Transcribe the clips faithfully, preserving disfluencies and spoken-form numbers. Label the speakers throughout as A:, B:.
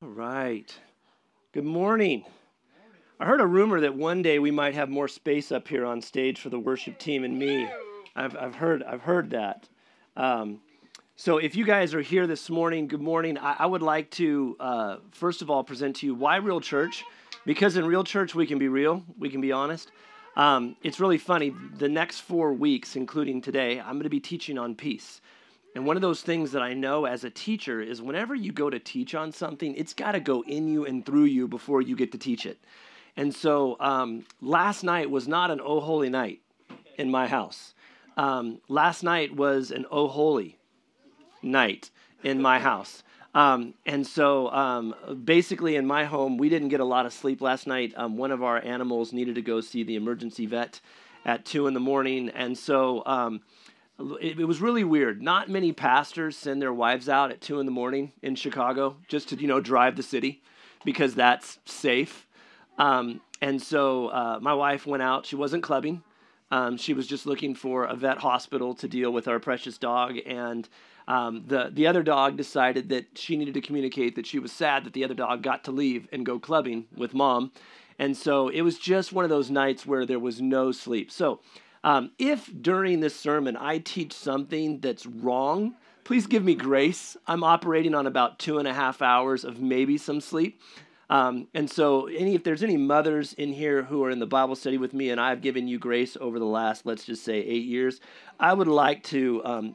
A: All right. Good morning. I heard a rumor that one day we might have more space up here on stage for the worship team and me. I've, I've heard I've heard that. Um, so if you guys are here this morning, good morning. I, I would like to uh, first of all present to you why Real Church, because in Real Church we can be real, we can be honest. Um, it's really funny. The next four weeks, including today, I'm going to be teaching on peace. And one of those things that I know as a teacher is whenever you go to teach on something, it's got to go in you and through you before you get to teach it. And so um, last night was not an oh holy night in my house. Um, last night was an oh holy night in my house. Um, and so um, basically in my home, we didn't get a lot of sleep last night. Um, one of our animals needed to go see the emergency vet at two in the morning. And so um, it, it was really weird. Not many pastors send their wives out at two in the morning in Chicago just to, you know, drive the city because that's safe. Um, and so uh, my wife went out. She wasn't clubbing. Um, she was just looking for a vet hospital to deal with our precious dog. And um, the, the other dog decided that she needed to communicate that she was sad that the other dog got to leave and go clubbing with mom. And so it was just one of those nights where there was no sleep. So um, if during this sermon I teach something that's wrong, please give me grace. I'm operating on about two and a half hours of maybe some sleep. Um, and so any, if there's any mothers in here who are in the Bible study with me and I've given you grace over the last, let's just say eight years, I would like to um,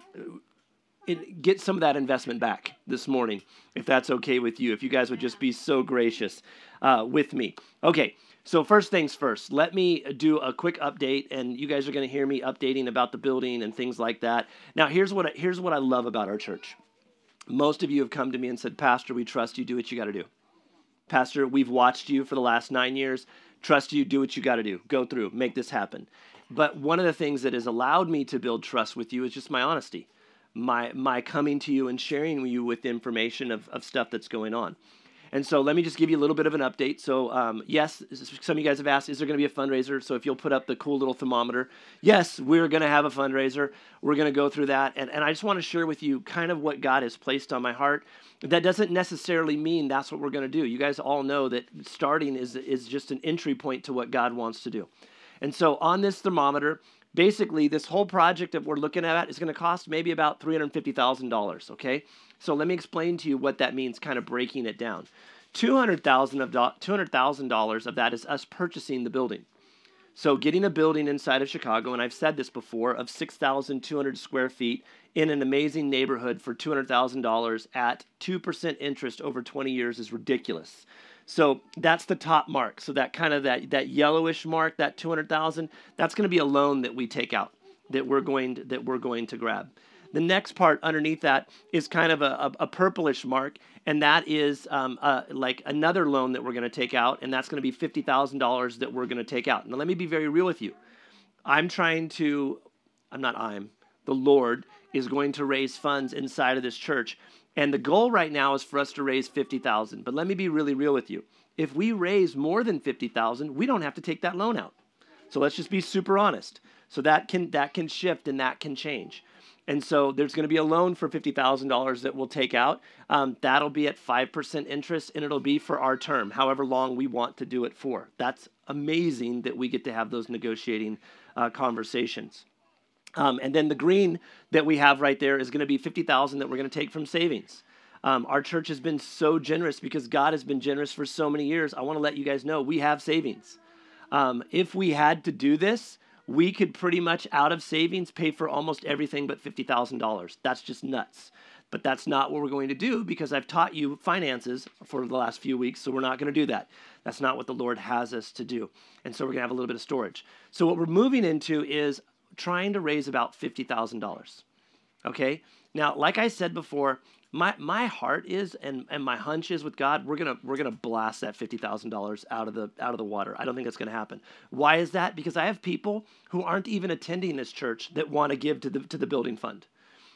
A: it, get some of that investment back this morning, if that's okay with you, if you guys would just be so gracious uh, with me. Okay, so first things first, let me do a quick update, and you guys are going to hear me updating about the building and things like that. Now, here's what I, here's what I love about our church. Most of you have come to me and said, Pastor, we trust you, do what you got to do. Pastor, we've watched you for the last nine years. Trust you, do what you got to do. Go through, make this happen. But one of the things that has allowed me to build trust with you is just my honesty, my my coming to you and sharing you with information of, of stuff that's going on. And so let me just give you a little bit of an update. So um, yes, some of you guys have asked, is there going to be a fundraiser? So if you'll put up the cool little thermometer. Yes, we're going to have a fundraiser. We're going to go through that. And, and I just want to share with you kind of what God has placed on my heart. That doesn't necessarily mean that's what we're going to do. You guys all know that starting is, is just an entry point to what God wants to do. And so on this thermometer, basically this whole project that we're looking at is going to cost maybe about three hundred fifty thousand dollars, okay? So let me explain to you what that means, kind of breaking it down. two hundred thousand dollars of two hundred thousand dollars of that is us purchasing the building. So getting a building inside of Chicago, and I've said this before, of six thousand two hundred square feet in an amazing neighborhood for two hundred thousand dollars at two percent interest over twenty years is ridiculous. So that's the top mark. So that kind of that, that yellowish mark, that two hundred thousand dollars, that's going to be a loan that we take out, that we're going to, that we're going to grab. The next part underneath that is kind of a, a, a purplish mark, and that is um, uh, like another loan that we're going to take out, and that's going to be fifty thousand dollars that we're going to take out. Now, let me be very real with you. I'm trying to, I'm not I'm, the Lord is going to raise funds inside of this church, and the goal right now is for us to raise fifty thousand dollars. But let me be really real with you. If we raise more than fifty thousand dollars, we don't have to take that loan out. So let's just be super honest. So that can that can shift and that can change. And so there's going to be a loan for fifty thousand dollars that we'll take out. Um, that'll be at five percent interest, and it'll be for our term, however long we want to do it for. That's amazing that we get to have those negotiating uh, conversations. Um, and then the green that we have right there is going to be fifty thousand dollars that we're going to take from savings. Um, our church has been so generous because God has been generous for so many years. I want to let you guys know we have savings. Um, if we had to do this, we could pretty much out of savings pay for almost everything but fifty thousand dollars. That's just nuts. But that's not what we're going to do because I've taught you finances for the last few weeks, so we're not going to do that. That's not what the Lord has us to do. And so we're going to have a little bit of storage. So what we're moving into is trying to raise about fifty thousand dollars. Okay? Now, like I said before, my my heart is and, and my hunch is with God, we're gonna we're gonna blast that fifty thousand dollars out of the out of the water. I don't think that's gonna happen. Why is that? Because I have people who aren't even attending this church that want to give to the to the building fund.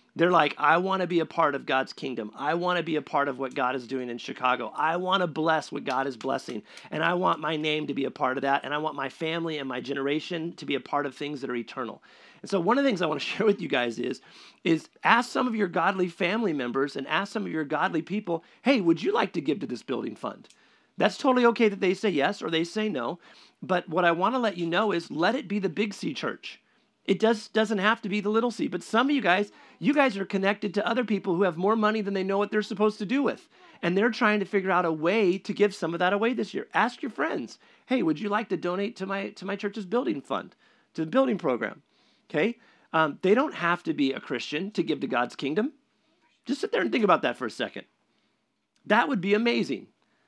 A: They're like, I want to be a part of God's kingdom. I want to be a part of what God is doing in Chicago. I want to bless what God is blessing. And I want my name to be a part of that. And I want my family and my generation to be a part of things that are eternal. And so one of the things I want to share with you guys is, is ask some of your godly family members and ask some of your godly people, hey, would you like to give to this building fund? That's totally okay that they say yes or they say no. But what I want to let you know is let it be the Big C church. It does, doesn't have to be the little C, but some of you guys, you guys are connected to other people who have more money than they know what they're supposed to do with. And they're trying to figure out a way to give some of that away this year. Ask your friends, hey, would you like to donate to my to my church's building fund, to the building program? Okay? Um, they don't have to be a Christian to give to God's kingdom. Just sit there and think about that for a second. That would be amazing.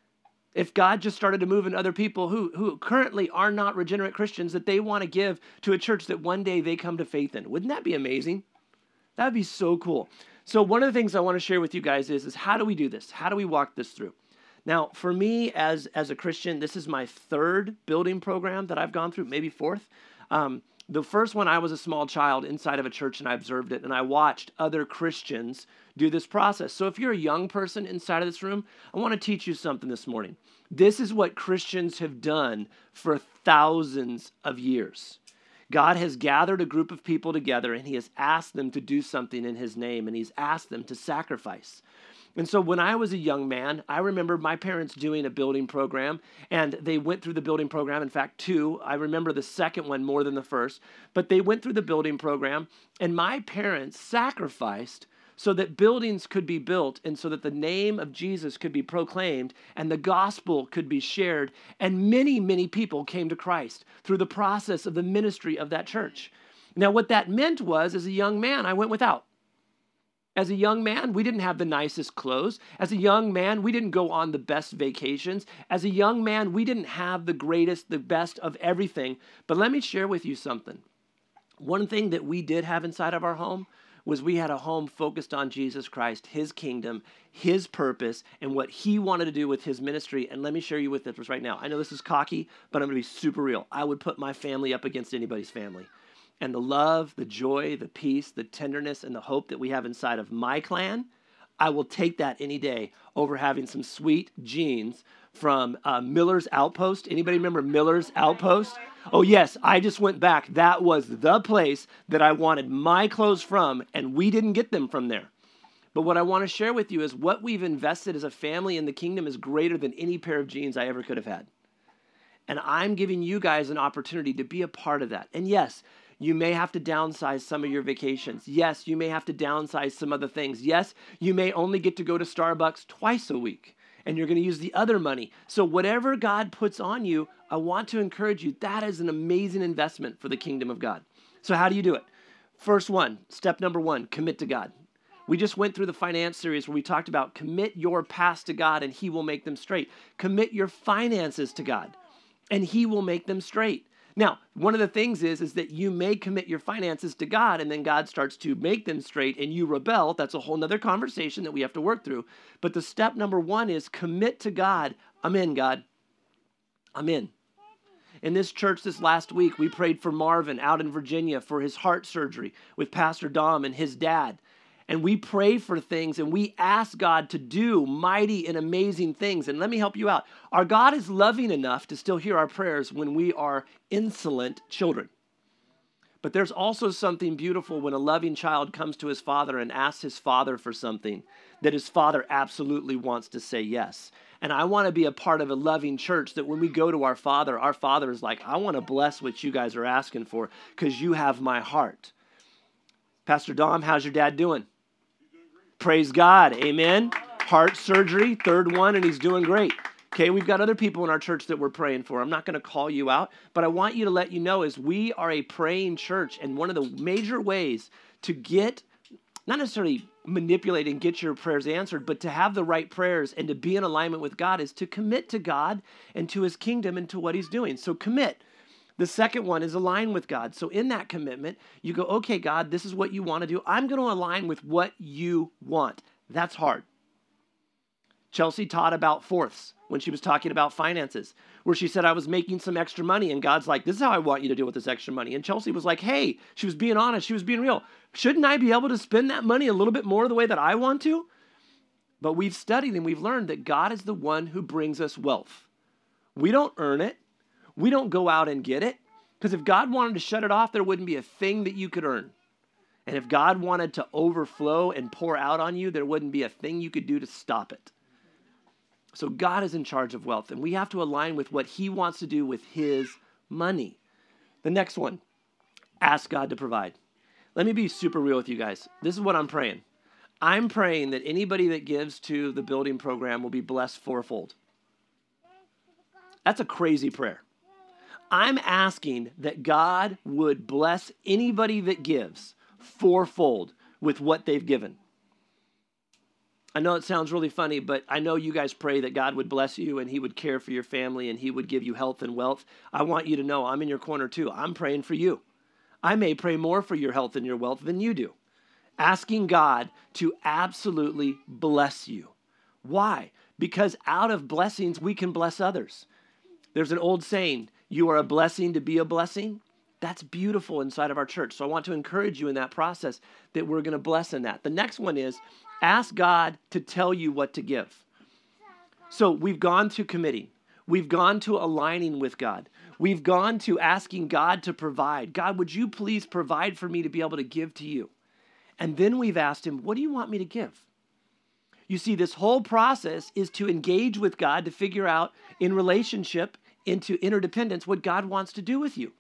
A: If God just started to move in other people who, who currently are not regenerate Christians that they want to give to a church that one day they come to faith in. Wouldn't that be amazing? That would be so cool. So one of the things I want to share with you guys is, is how do we do this? How do we walk this through? Now, for me as, as a Christian, this is my third building program that I've gone through, maybe fourth. Um, the first one, I was a small child inside of a church and I observed it and I watched other Christians do this process. So if you're a young person inside of this room, I want to teach you something this morning. This is what Christians have done for thousands of years. God has gathered a group of people together and he has asked them to do something in his name and he's asked them to sacrifice. And so when I was a young man, I remember my parents doing a building program and they went through the building program. In fact, two, I remember the second one more than the first, but they went through the building program and my parents sacrificed so that buildings could be built and so that the name of Jesus could be proclaimed and the gospel could be shared. And many, many people came to Christ through the process of the ministry of that church. Now, what that meant was, as a young man, I went without. As a young man, we didn't have the nicest clothes. As a young man, we didn't go on the best vacations. As a young man, we didn't have the greatest, the best of everything. But let me share with you something. One thing that we did have inside of our home was we had a home focused on Jesus Christ, his kingdom, his purpose, and what he wanted to do with his ministry. And let me share you with this right now. I know this is cocky, but I'm going to be super real. I would put my family up against anybody's family. And the love, the joy, the peace, the tenderness, and the hope that we have inside of my clan, I will take that any day over having some sweet jeans from uh, Miller's Outpost. Anybody remember Miller's Outpost? Oh, yes, I just went back. That was the place that I wanted my clothes from, and we didn't get them from there. But what I want to share with you is what we've invested as a family in the kingdom is greater than any pair of jeans I ever could have had. And I'm giving you guys an opportunity to be a part of that. And yes, you may have to downsize some of your vacations. Yes, you may have to downsize some other things. Yes, you may only get to go to Starbucks twice a week, and you're going to use the other money. So whatever God puts on you, I want to encourage you, that is an amazing investment for the kingdom of God. So how do you do it? First one, step number one, commit to God. We just went through the finance series where we talked about commit your past to God and he will make them straight. Commit your finances to God and he will make them straight. Now, one of the things is, is that you may commit your finances to God and then God starts to make them straight and you rebel. That's a whole nother conversation that we have to work through. But the step number one is commit to God. I'm in, God. I'm in. In this church this last week, we prayed for Marvin out in Virginia for his heart surgery with Pastor Dom and his dad. And we pray for things and we ask God to do mighty and amazing things. And let me help you out. Our God is loving enough to still hear our prayers when we are insolent children. But there's also something beautiful when a loving child comes to his father and asks his father for something that his father absolutely wants to say yes. And I want to be a part of a loving church that when we go to our father, our father is like, I want to bless what you guys are asking for because you have my heart. Pastor Dom, how's your dad doing? Praise God. Amen. Heart surgery, third one, and he's doing great. Okay, we've got other people in our church that we're praying for. I'm not going to call you out, but I want you to let you know is we are a praying church, and one of the major ways to get, not necessarily manipulate and get your prayers answered, but to have the right prayers and to be in alignment with God is to commit to God and to his kingdom and to what he's doing. So commit. The second one is align with God. So in that commitment, you go, okay, God, this is what you want to do. I'm going to align with what you want. That's hard. Chelsea taught about fourths when she was talking about finances, where she said, I was making some extra money, and God's like, this is how I want you to deal with this extra money. And Chelsea was like, hey, she was being honest. She was being real. Shouldn't I be able to spend that money a little bit more the way that I want to? But we've studied and we've learned that God is the one who brings us wealth. We don't earn it. We don't go out and get it. Because if God wanted to shut it off, there wouldn't be a thing that you could earn. And if God wanted to overflow and pour out on you, there wouldn't be a thing you could do to stop it. So God is in charge of wealth, and we have to align with what he wants to do with his money. The next one, ask God to provide. Let me be super real with you guys. This is what I'm praying. I'm praying that anybody that gives to the building program will be blessed fourfold. That's a crazy prayer. I'm asking that God would bless anybody that gives fourfold with what they've given. I know it sounds really funny, but I know you guys pray that God would bless you and he would care for your family and he would give you health and wealth. I want you to know I'm in your corner too. I'm praying for you. I may pray more for your health and your wealth than you do. Asking God to absolutely bless you. Why? Because out of blessings, we can bless others. There's an old saying, you are a blessing to be a blessing. That's beautiful inside of our church. So I want to encourage you in that process that we're going to bless in that. The next one is ask God to tell you what to give. So we've gone to committing. We've gone to aligning with God. We've gone to asking God to provide. God, would you please provide for me to be able to give to you? And then we've asked him, what do you want me to give? You see, this whole process is to engage with God to figure out in relationship, into interdependence, what God wants to do with you.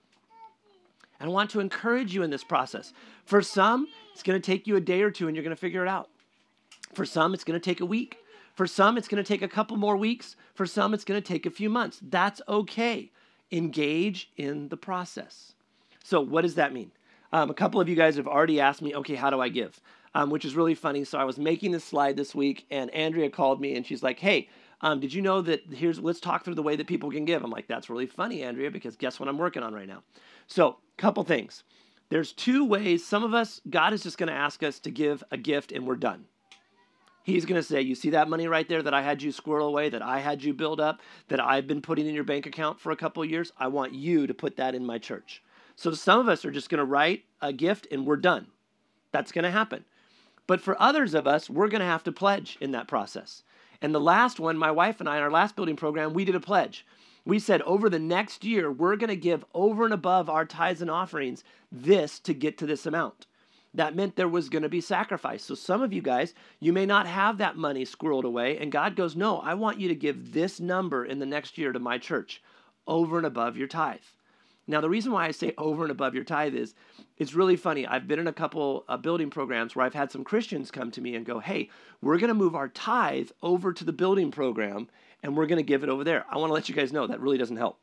A: And I want to encourage you in this process. For some, it's going to take you a day or two and you're going to figure it out. For some, it's going to take a week. For some, it's going to take a couple more weeks. For some, it's going to take a few months. That's okay. Engage in the process. So what does that mean? Um, a couple of you guys have already asked me, okay, how do I give? Um, which is really funny. So I was making this slide this week and Andrea called me and she's like, hey, um, did you know that here's, let's talk through the way that people can give. I'm like, that's really funny, Andrea, because guess what I'm working on right now? So couple things. There's two ways. Some of us, God is just going to ask us to give a gift and we're done. He's going to say, you see that money right there that I had you squirrel away, that I had you build up, that I've been putting in your bank account for a couple of years? I want you to put that in my church. So some of us are just going to write a gift and we're done. That's going to happen. But for others of us, we're going to have to pledge in that process. And the last one, my wife and I, in our last building program, we did a pledge. We said over the next year, we're going to give over and above our tithes and offerings this to get to this amount. That meant there was going to be sacrifice. So some of you guys, you may not have that money squirreled away. And God goes, no, I want you to give this number in the next year to my church over and above your tithe. Now, the reason why I say over and above your tithe is it's really funny. I've been in a couple uh, building programs where I've had some Christians come to me and go, hey, we're going to move our tithe over to the building program and we're going to give it over there. I want to let you guys know that really doesn't help.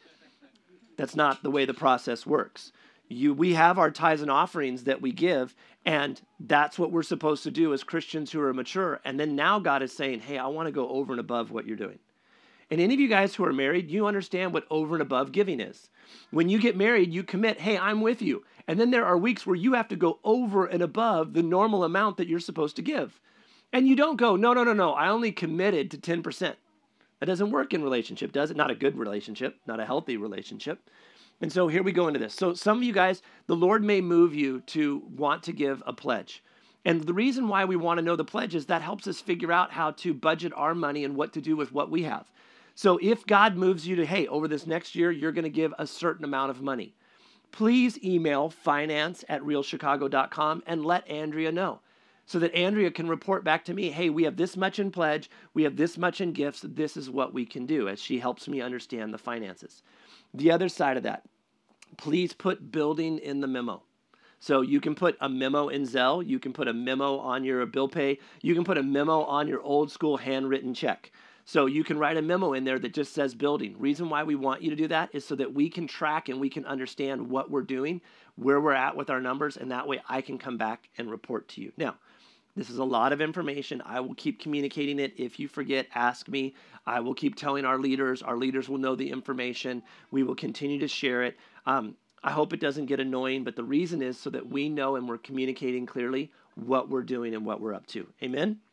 A: That's not the way the process works. You, we have our tithes and offerings that we give, and that's what we're supposed to do as Christians who are mature. And then now God is saying, hey, I want to go over and above what you're doing. And any of you guys who are married, you understand what over and above giving is. When you get married, you commit, hey, I'm with you. And then there are weeks where you have to go over and above the normal amount that you're supposed to give. And you don't go, no, no, no, no, I only committed to ten percent. That doesn't work in relationship, does it? Not a good relationship, not a healthy relationship. And so here we go into this. So some of you guys, the Lord may move you to want to give a pledge. And the reason why we want to know the pledge is that helps us figure out how to budget our money and what to do with what we have. So if God moves you to, hey, over this next year, you're going to give a certain amount of money, please email finance at real chicago dot com and let Andrea know so that Andrea can report back to me, hey, we have this much in pledge, we have this much in gifts, this is what we can do, as she helps me understand the finances. The other side of that, please put building in the memo. So you can put a memo in Zelle. You can put a memo on your bill pay. You can put a memo on your old school handwritten check. So you can write a memo in there that just says building. Reason why we want you to do that is so that we can track and we can understand what we're doing, where we're at with our numbers, and that way I can come back and report to you. Now, this is a lot of information. I will keep communicating it. If you forget, ask me. I will keep telling our leaders. Our leaders will know the information. We will continue to share it. Um, I hope it doesn't get annoying, but the reason is so that we know and we're communicating clearly what we're doing and what we're up to. Amen? Amen.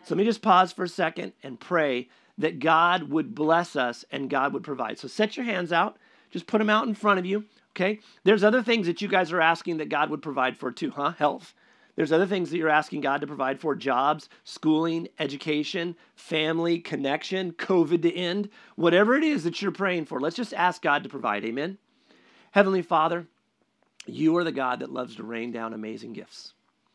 A: So let me just pause for a second and pray that God would bless us and God would provide. So set your hands out. Just put them out in front of you, okay? There's other things that you guys are asking that God would provide for too, huh? Health. There's other things that you're asking God to provide for: jobs, schooling, education, family, connection, COVID to end. Whatever it is that you're praying for, let's just ask God to provide, amen? Heavenly Father, you are the God that loves to rain down amazing gifts.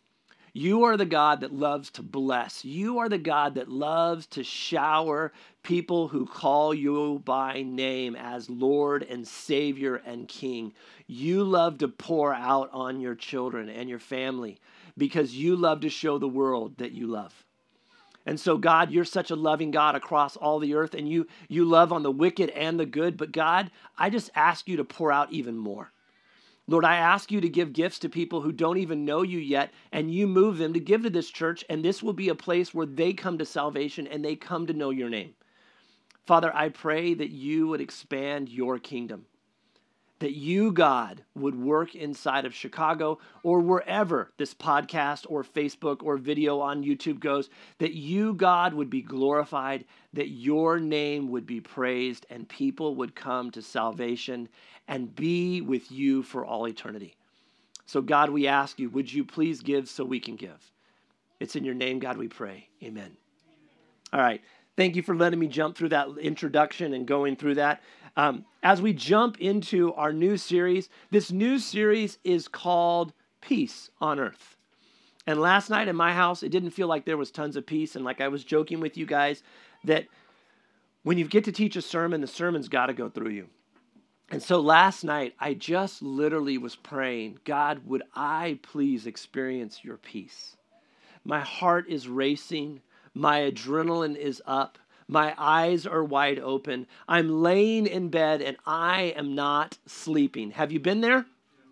A: You are the God that loves to bless. You are the God that loves to shower people who call you by name as Lord and Savior and King. You love to pour out on your children and your family because you love to show the world that you love. And so, God, you're such a loving God across all the earth, and you, you love on the wicked and the good. But God, I just ask you to pour out even more. Lord, I ask you to give gifts to people who don't even know you yet, and you move them to give to this church, and this will be a place where they come to salvation and they come to know your name. Father, I pray that you would expand your kingdom, that you, God, would work inside of Chicago or wherever this podcast or Facebook or video on YouTube goes, that you, God, would be glorified, that your name would be praised, and people would come to salvation and be with you for all eternity. So, God, we ask you, would you please give so we can give? It's in your name, God, we pray. Amen. All right. Thank you for letting me jump through that introduction and going through that. Um, as we jump into our new series, this new series is called Peace on Earth. And last night in my house, it didn't feel like there was tons of peace. And like I was joking with you guys, that when you get to teach a sermon, the sermon's got to go through you. And so last night, I just literally was praying, God, would I please experience your peace? My heart is racing. My adrenaline is up. My eyes are wide open. I'm laying in bed and I am not sleeping. Have you been there?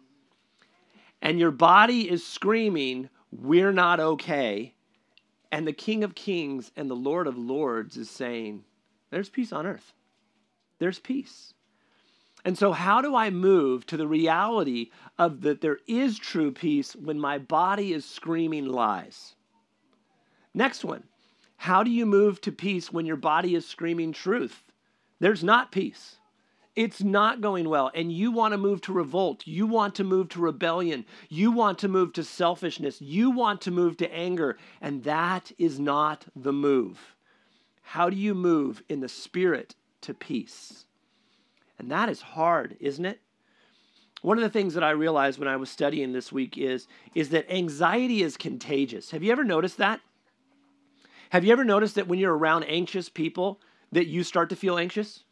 A: And your body is screaming, we're not okay. And the King of Kings and the Lord of Lords is saying, there's peace on earth. There's peace. And so how do I move to the reality of that there is true peace when my body is screaming lies? Next one. How do you move to peace when your body is screaming truth? There's not peace. It's not going well. And you want to move to revolt. You want to move to rebellion. You want to move to selfishness. You want to move to anger. And that is not the move. How do you move in the spirit to peace? And that is hard, isn't it? One of the things that I realized when I was studying this week is, is that anxiety is contagious. Have you ever noticed that? Have you ever noticed that when you're around anxious people, that you start to feel anxious?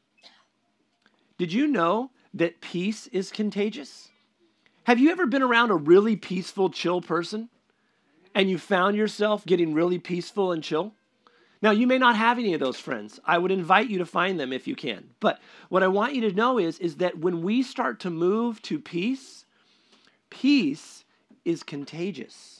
A: Did you know that peace is contagious? Have you ever been around a really peaceful, chill person and you found yourself getting really peaceful and chill? Now, you may not have any of those friends. I would invite you to find them if you can. But what I want you to know is, is that when we start to move to peace, peace is contagious.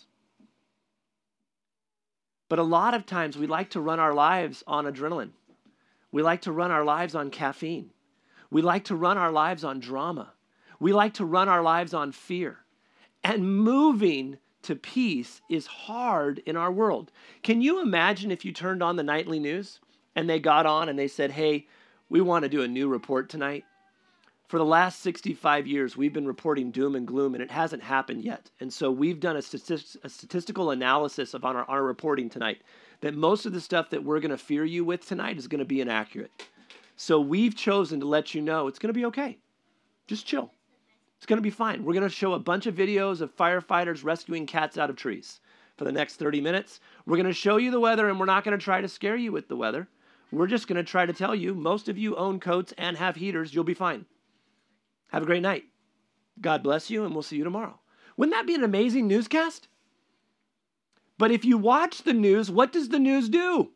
A: But a lot of times we like to run our lives on adrenaline. We like to run our lives on caffeine. We like to run our lives on drama. We like to run our lives on fear. And moving to peace is hard in our world. Can you imagine if you turned on the nightly news and they got on and they said, hey, we want to do a new report tonight? For the last sixty-five years, we've been reporting doom and gloom, and it hasn't happened yet. And so we've done a, statist- a statistical analysis of on our, our reporting tonight that most of the stuff that we're going to fear you with tonight is going to be inaccurate. So we've chosen to let you know it's going to be okay. Just chill. It's going to be fine. We're going to show a bunch of videos of firefighters rescuing cats out of trees for the next thirty minutes. We're going to show you the weather, and we're not going to try to scare you with the weather. We're just going to try to tell you, most of you own coats and have heaters. You'll be fine. Have a great night. God bless you, and we'll see you tomorrow. Wouldn't that be an amazing newscast? But if you watch the news, what does the news do?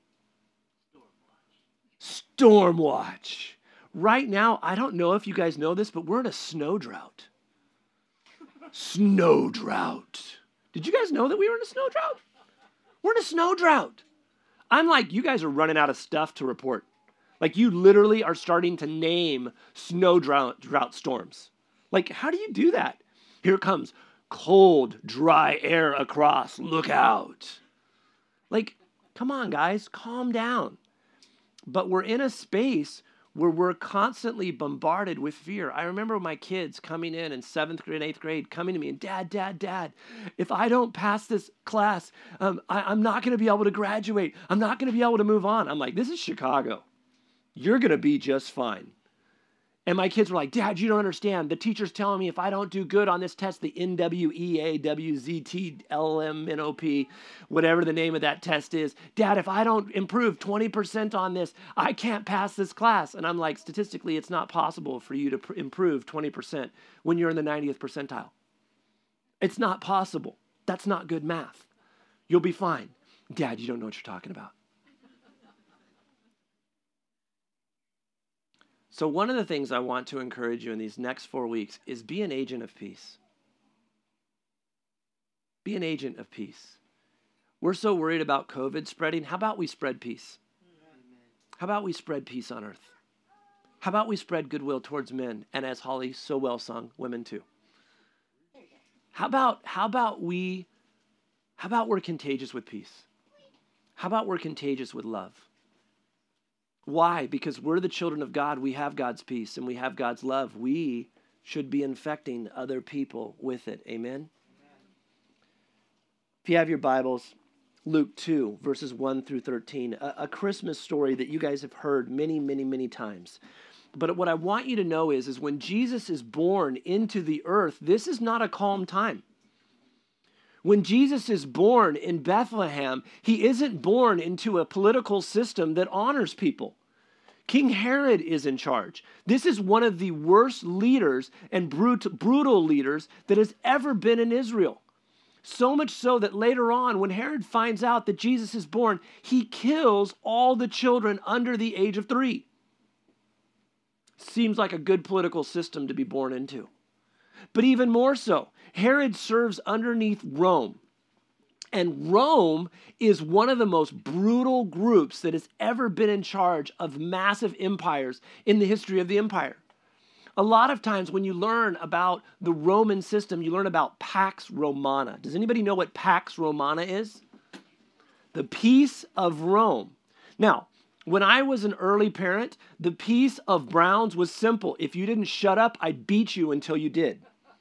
A: Storm watch. Right now, I don't know if you guys know this, but we're in a snow drought. Snow drought. Did you guys know that we were in a snow drought? We're in a snow drought. I'm like, you guys are running out of stuff to report. Like, you literally are starting to name snow drought, drought storms. Like, how do you do that? Here comes cold, dry air across. Look out. Like, Come on, guys, calm down. But we're in a space where we're constantly bombarded with fear. I remember my kids coming in in seventh grade, eighth grade, coming to me and, Dad, Dad, Dad, if I don't pass this class, um, I, I'm not going to be able to graduate. I'm not going to be able to move on. I'm like, this is Chicago. You're going to be just fine. And my kids were like, Dad, you don't understand. The teacher's telling me if I don't do good on this test, the N W E A W Z T L M N O P, whatever the name of that test is, Dad, if I don't improve twenty percent on this, I can't pass this class. And I'm like, statistically, it's not possible for you to pr- improve twenty percent when you're in the ninetieth percentile. It's not possible. That's not good math. You'll be fine. Dad, you don't know what you're talking about. So one of the things I want to encourage you in these next four weeks is be an agent of peace. Be an agent of peace. We're so worried about COVID spreading. How about we spread peace? How about we spread peace on earth? How about we spread goodwill towards men, and as Holly so well sung, women too? How about, how about we, how about we're contagious with peace? How about we're contagious with love? Why? Because we're the children of God. We have God's peace and we have God's love. We should be infecting other people with it. Amen? Amen. If you have your Bibles, Luke two, verses one through thirteen, a, a Christmas story that you guys have heard many, many, many times. But what I want you to know is, is when Jesus is born into the earth, this is not a calm time. When Jesus is born in Bethlehem, he isn't born into a political system that honors people. King Herod is in charge. This is one of the worst leaders and brut- brutal leaders that has ever been in Israel. So much so that later on, when Herod finds out that Jesus is born, he kills all the children under the age of three. Seems like a good political system to be born into. But even more so, Herod serves underneath Rome. And Rome is one of the most brutal groups that has ever been in charge of massive empires in the history of the empire. A lot of times when you learn about the Roman system, you learn about Pax Romana. Does anybody know what Pax Romana is? The peace of Rome. Now, when I was an early parent, the peace of Browns was simple. If you didn't shut up, I'd beat you until you did.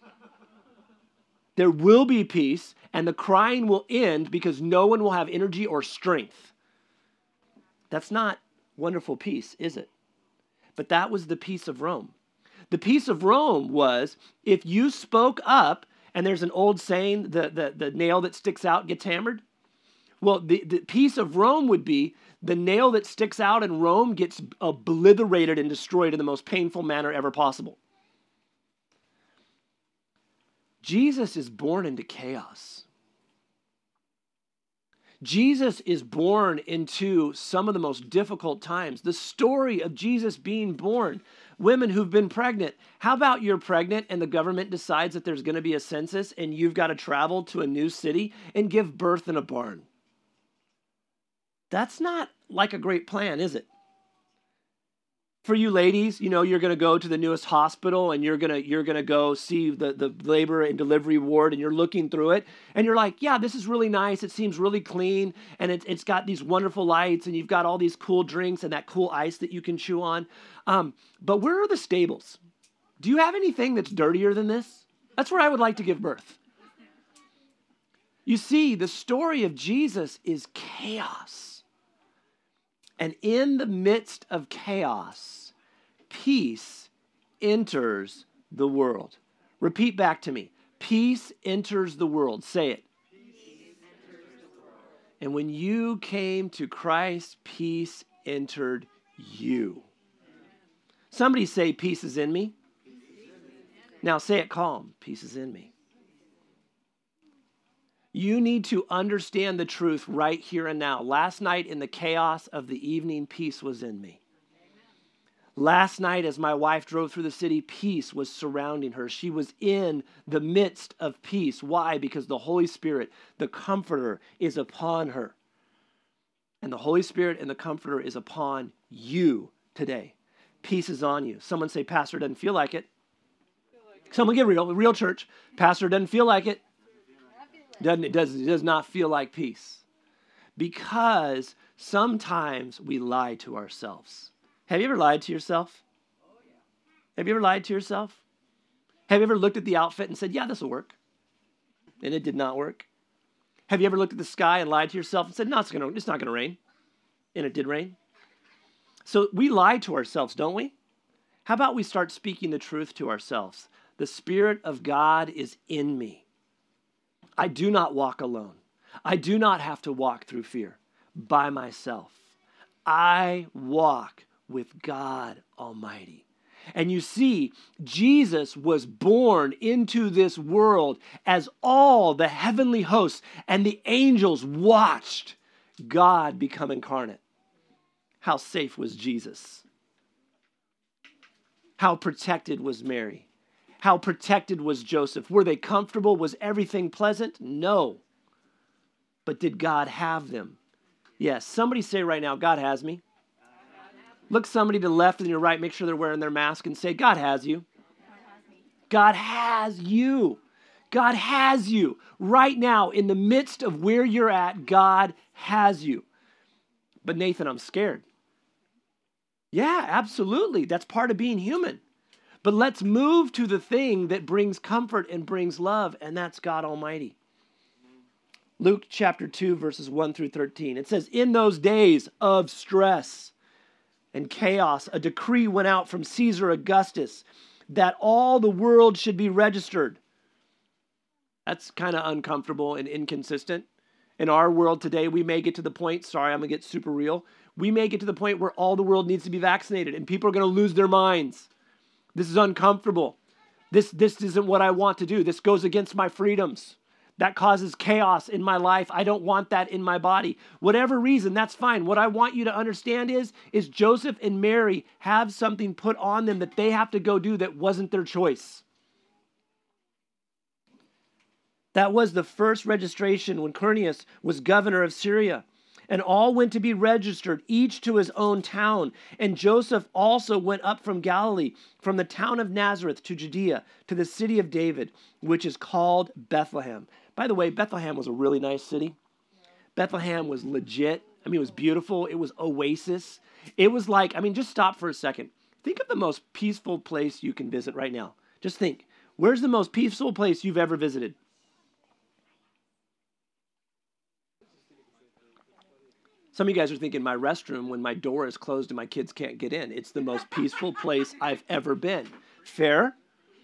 A: There will be peace, and the crying will end because no one will have energy or strength. That's not wonderful peace, is it? But that was the peace of Rome. The peace of Rome was, if you spoke up, and there's an old saying, the, the, the nail that sticks out gets hammered. Well, the, the peace of Rome would be, the nail that sticks out in Rome gets obliterated and destroyed in the most painful manner ever possible. Jesus is born into chaos. Jesus is born into some of the most difficult times. The story of Jesus being born, women who've been pregnant. How about you're pregnant and the government decides that there's going to be a census and you've got to travel to a new city and give birth in a barn? That's not like a great plan, is it? For you ladies, you know, you're going to go to the newest hospital and you're going to you're going to go see the, the labor and delivery ward and you're looking through it and you're like, yeah, this is really nice. It seems really clean and it, it's got these wonderful lights and you've got all these cool drinks and that cool ice that you can chew on. Um, but where are the stables? Do you have anything that's dirtier than this? That's where I would like to give birth. You see, the story of Jesus is chaos. And in the midst of chaos, peace enters the world. Repeat back to me. Peace enters the world. Say it. And when you came to Christ, peace entered you. Somebody say, peace is in me. Now say it calm. Peace is in me. You need to understand the truth right here and now. Last night in the chaos of the evening, peace was in me. Last night as my wife drove through the city, peace was surrounding her. She was in the midst of peace. Why? Because the Holy Spirit, the Comforter, is upon her. And the Holy Spirit and the Comforter is upon you today. Peace is on you. Someone say, Pastor, doesn't feel like it. Someone get real, real church. Pastor, doesn't feel like it. Doesn't, it, does, it does not feel like peace. because sometimes we lie to ourselves. Have you ever lied to yourself? Have you ever lied to yourself? Have you ever looked at the outfit and said, yeah, this will work? And it did not work. Have you ever looked at the sky and lied to yourself and said, no, it's, gonna, it's not going to rain? And it did rain. So we lie to ourselves, don't we? How about we start speaking the truth to ourselves? The Spirit of God is in me. I do not walk alone. I do not have to walk through fear by myself. I walk with God Almighty. And you see, Jesus was born into this world as all the heavenly hosts and the angels watched God become incarnate. How safe was Jesus? How protected was Mary? How protected was Joseph? Were they comfortable? Was everything pleasant? No. But did God have them? Yes. Somebody say right now, God has me. Look somebody to the left and your right, make sure they're wearing their mask, and say, God has you. God has you. God has you. Right now, in the midst of where you're at, God has you. But Nathan, I'm scared. Yeah, absolutely. That's part of being human. But let's move to the thing that brings comfort and brings love, and that's God Almighty. Luke chapter two, verses one through thirteen. It says, in those days of stress and chaos, a decree went out from Caesar Augustus that all the world should be registered. That's kind of uncomfortable and inconsistent. In our world today, we may get to the point, sorry, I'm going to get super real. We may get to the point where all the world needs to be vaccinated and people are going to lose their minds. This is uncomfortable. This, this isn't what I want to do. This goes against my freedoms. That causes chaos in my life. I don't want that in my body. Whatever reason, that's fine. What I want you to understand is, is Joseph and Mary have something put on them that they have to go do that wasn't their choice. That was the first registration when Quirinius was governor of Syria. And all went to be registered, each to his own town. And Joseph also went up from Galilee, from the town of Nazareth to Judea, to the city of David, which is called Bethlehem. By the way, Bethlehem was a really nice city. Bethlehem was legit. I mean, it was beautiful. It was oasis. It was like, I mean, just stop for a second. Think of the most peaceful place you can visit right now. Just think, where's the most peaceful place you've ever visited? Some of you guys are thinking my restroom when my door is closed and my kids can't get in. It's the most peaceful place I've ever been. Fair?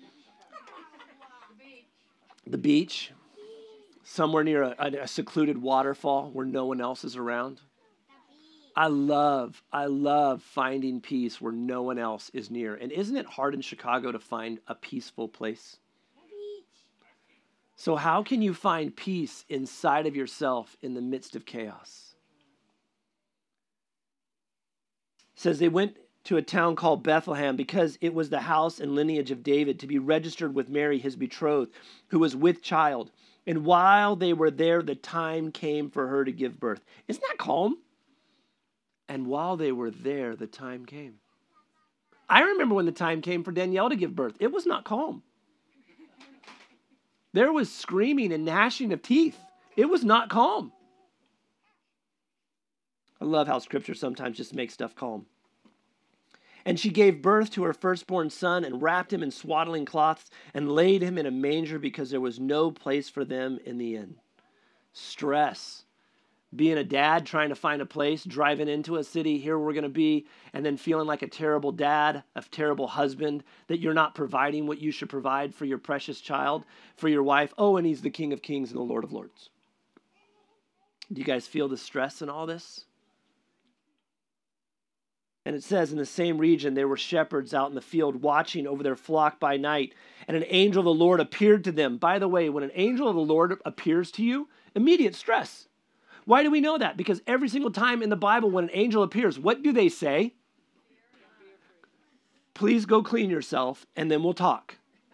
A: The beach. Somewhere near a, a, a secluded waterfall where no one else is around. I love, I love finding peace where no one else is near. And isn't it hard in Chicago to find a peaceful place? So how can you find peace inside of yourself in the midst of chaos? It says they went to a town called Bethlehem because it was the house and lineage of David to be registered with Mary, his betrothed, who was with child. And while they were there, the time came for her to give birth. Isn't that calm? And while they were there, the time came. I remember when the time came for Danielle to give birth. It was not calm. There was screaming and gnashing of teeth. It was not calm. I love how Scripture sometimes just makes stuff calm. And she gave birth to her firstborn son and wrapped him in swaddling cloths and laid him in a manger because there was no place for them in the inn. Stress. Being a dad, trying to find a place, driving into a city, here we're going to be, and then feeling like a terrible dad, a terrible husband, that you're not providing what you should provide for your precious child, for your wife. Oh, and he's the King of Kings and the Lord of Lords. Do you guys feel the stress in all this? And it says in the same region, there were shepherds out in the field watching over their flock by night. And an angel of the Lord appeared to them. By the way, when an angel of the Lord appears to you, immediate stress. Why do we know that? Because every single time in the Bible when an angel appears, what do they say? Please go clean yourself and then we'll talk.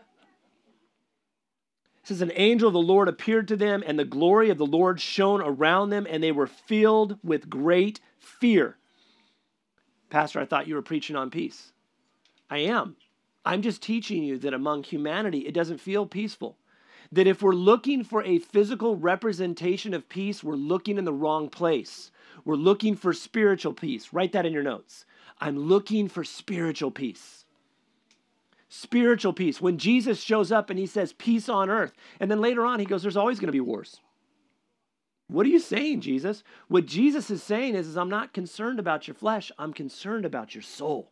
A: It says an angel of the Lord appeared to them and the glory of the Lord shone around them and they were filled with great fear. Pastor, I thought you were preaching on peace. I am. I'm just teaching you that among humanity, it doesn't feel peaceful. that if we're looking for a physical representation of peace, we're looking in the wrong place. We're looking for spiritual peace. Write that in your notes. I'm looking for spiritual peace. Spiritual peace. When Jesus shows up and he says, peace on earth, and then later on he goes, there's always going to be wars. What are you saying, Jesus? What Jesus is saying is, is I'm not concerned about your flesh. I'm concerned about your soul.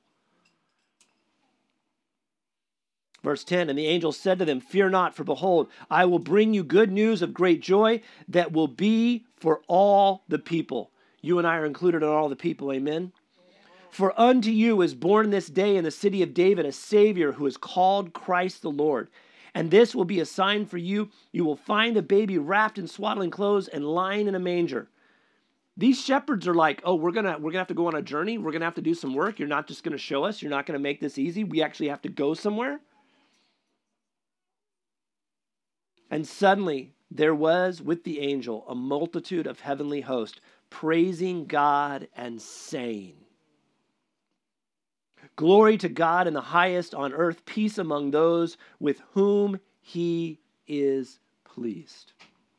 A: Verse ten, and the angel said to them, fear not, for behold, I will bring you good news of great joy that will be for all the people. You and I are included in all the people, amen? For unto you is born this day in the city of David a Savior who is called Christ the Lord. And this will be a sign for you. You will find a baby wrapped in swaddling clothes and lying in a manger. These shepherds are like, oh, we're gonna we're gonna have to go on a journey. We're gonna have to do some work. You're not just gonna show us. You're not gonna make this easy. We actually have to go somewhere. And suddenly there was with the angel a multitude of heavenly hosts praising God and saying, glory to God in the highest on earth, peace among those with whom he is pleased.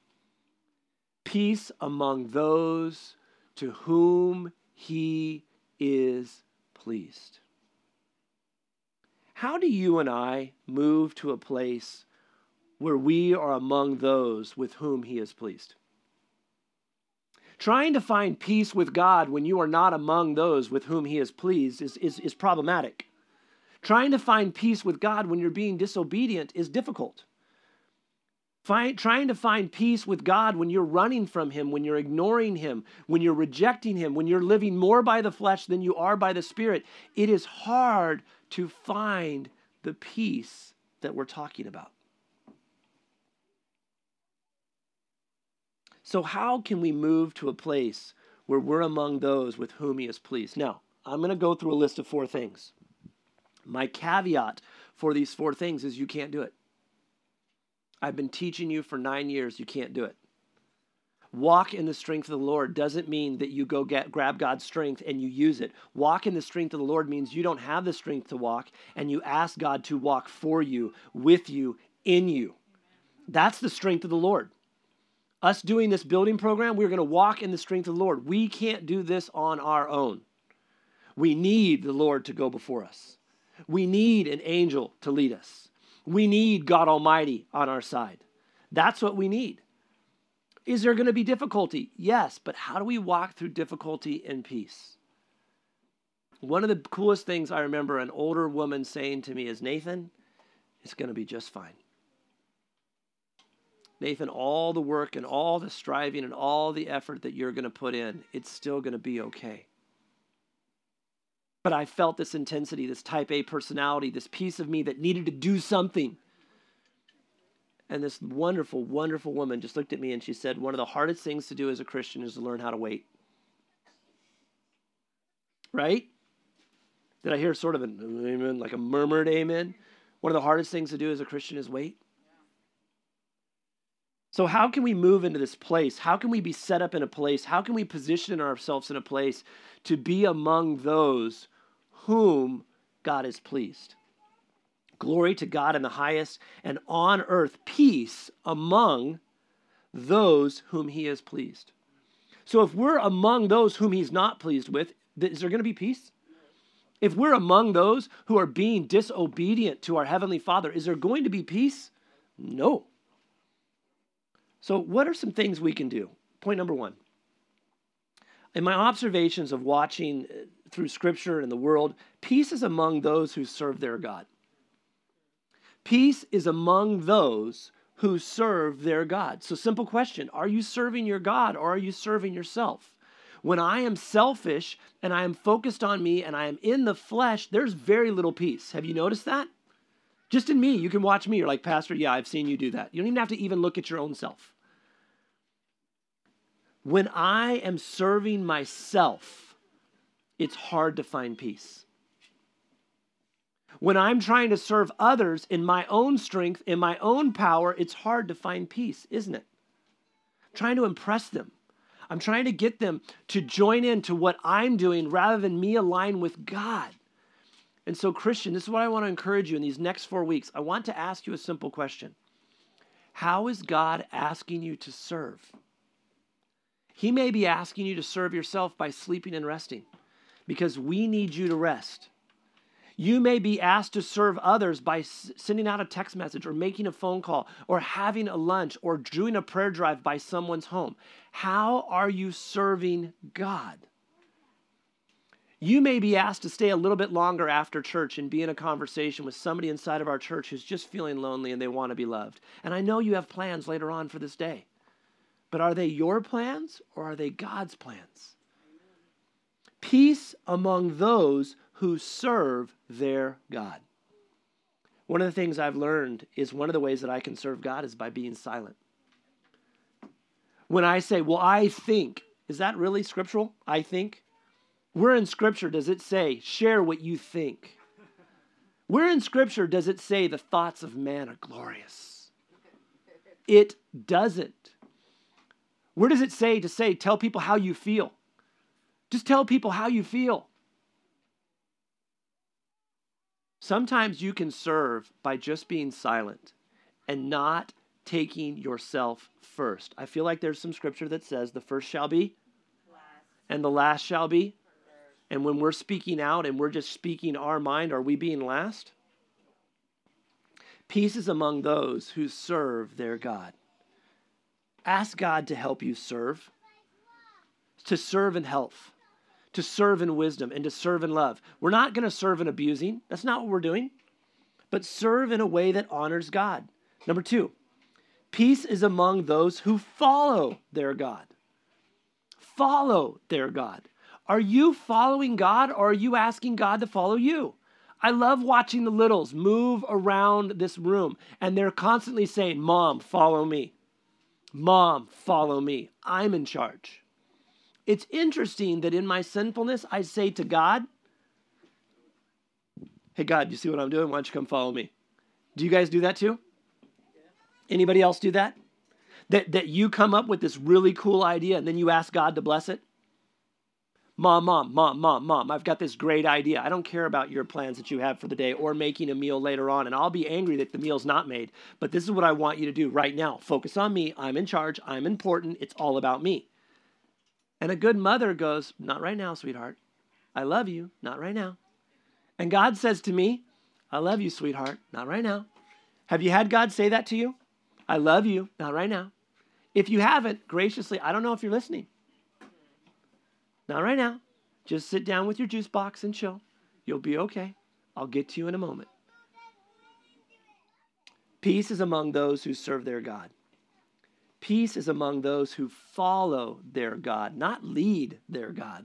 A: Peace among those to whom he is pleased. How do you and I move to a place where we are among those with whom he is pleased? Trying to find peace with God when you are not among those with whom he is pleased is, is, is problematic. Trying to find peace with God when you're being disobedient is difficult. Find, trying to find peace with God when you're running from him, when you're ignoring him, when you're rejecting him, when you're living more by the flesh than you are by the Spirit, it is hard to find the peace that we're talking about. So how can we move to a place where we're among those with whom he is pleased? Now, I'm going to go through a list of four things. My caveat for these four things is you can't do it. I've been teaching you for nine years, you can't do it. Walk in the strength of the Lord doesn't mean that you go get grab God's strength and you use it. Walk in the strength of the Lord means you don't have the strength to walk and you ask God to walk for you, with you, in you. That's the strength of the Lord. Us doing this building program, we're going to walk in the strength of the Lord. We can't do this on our own. We need the Lord to go before us. We need an angel to lead us. We need God Almighty on our side. That's what we need. Is there going to be difficulty? Yes, but how do we walk through difficulty in peace? One of the coolest things I remember an older woman saying to me is, Nathan, it's going to be just fine. Nathan, all the work and all the striving and all the effort that you're going to put in, it's still going to be okay. But I felt this intensity, this type A personality, this piece of me that needed to do something. And this wonderful, wonderful woman just looked at me and she said, one of the hardest things to do as a Christian is to learn how to wait. Right? Did I hear sort of an amen, like a murmured amen? One of the hardest things to do as a Christian is wait. So how can we move into this place? How can we be set up in a place? How can we position ourselves in a place to be among those whom God is pleased? Glory to God in the highest, and on earth peace among those whom he is pleased. So if we're among those whom he's not pleased with, is there going to be peace? If we're among those who are being disobedient to our Heavenly Father, is there going to be peace? No. So what are some things we can do? Point number one. In my observations of watching through Scripture and the world, peace is among those who serve their God. Peace is among those who serve their God. So simple question, are you serving your God or are you serving yourself? When I am selfish and I am focused on me and I am in the flesh, there's very little peace. Have you noticed that? Just in me, you can watch me. You're like, Pastor, yeah, I've seen you do that. You don't even have to even look at your own self. When I am serving myself, it's hard to find peace. When I'm trying to serve others in my own strength, in my own power, it's hard to find peace, isn't it? I'm trying to impress them. I'm trying to get them to join in to what I'm doing rather than me align with God. And so, Christian, this is what I want to encourage you in these next four weeks. I want to ask you a simple question. How is God asking you to serve? He may be asking you to serve yourself by sleeping and resting because we need you to rest. You may be asked to serve others by s- sending out a text message or making a phone call or having a lunch or doing a prayer drive by someone's home. How are you serving God? You may be asked to stay a little bit longer after church and be in a conversation with somebody inside of our church who's just feeling lonely and they want to be loved. And I know you have plans later on for this day. But are they your plans or are they God's plans? Peace among those who serve their God. One of the things I've learned is one of the ways that I can serve God is by being silent. When I say, well, I think, is that really scriptural? I think? Where in Scripture does it say, share what you think? Where in Scripture does it say the thoughts of man are glorious? It doesn't. Where does it say to say, tell people how you feel? Just tell people how you feel. Sometimes you can serve by just being silent and not taking yourself first. I feel like there's some scripture that says the first shall be and the last shall be. And when we're speaking out and we're just speaking our mind, are we being last? Peace is among those who serve their God. Ask God to help you serve, to serve in health, to serve in wisdom, and to serve in love. We're not going to serve in abusing. That's not what we're doing. But serve in a way that honors God. Number two, peace is among those who follow their God. Follow their God. Are you following God or are you asking God to follow you? I love watching the littles move around this room and they're constantly saying, Mom, follow me. Mom, follow me. I'm in charge. It's interesting that in my sinfulness, I say to God, hey, God, you see what I'm doing? Why don't you come follow me? Do you guys do that too? Anybody else do that? That, that you come up with this really cool idea and then you ask God to bless it? Mom, mom, mom, mom, mom, I've got this great idea. I don't care about your plans that you have for the day or making a meal later on. And I'll be angry that the meal's not made. But this is what I want you to do right now. Focus on me. I'm in charge. I'm important. It's all about me. And a good mother goes, not right now, sweetheart. I love you. Not right now. And God says to me, I love you, sweetheart. Not right now. Have you had God say that to you? I love you. Not right now. If you haven't, graciously, I don't know if you're listening. Not right now. Just sit down with your juice box and chill. You'll be okay. I'll get to you in a moment. Peace is among those who serve their God. Peace is among those who follow their God, not lead their God.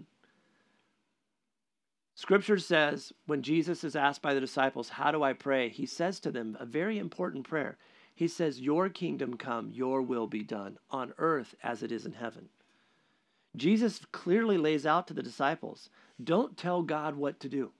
A: Scripture says when Jesus is asked by the disciples, how do I pray? He says to them a very important prayer. He says, your kingdom come, your will be done on earth as it is in heaven. Jesus clearly lays out to the disciples, don't tell God what to do.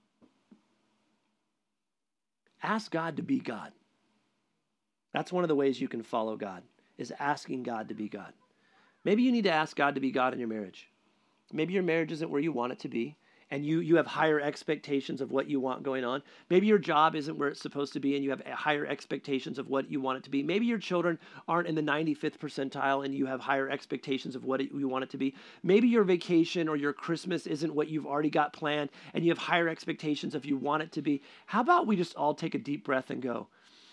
A: Ask God to be God. That's one of the ways you can follow God, is asking God to be God. Maybe you need to ask God to be God in your marriage. Maybe your marriage isn't where you want it to be, and you, you have higher expectations of what you want going on. Maybe your job isn't where it's supposed to be, and you have higher expectations of what you want it to be. Maybe your children aren't in the ninety-fifth percentile, and you have higher expectations of what it, you want it to be. Maybe your vacation or your Christmas isn't what you've already got planned, and you have higher expectations of you want it to be. How about we just all take a deep breath and go,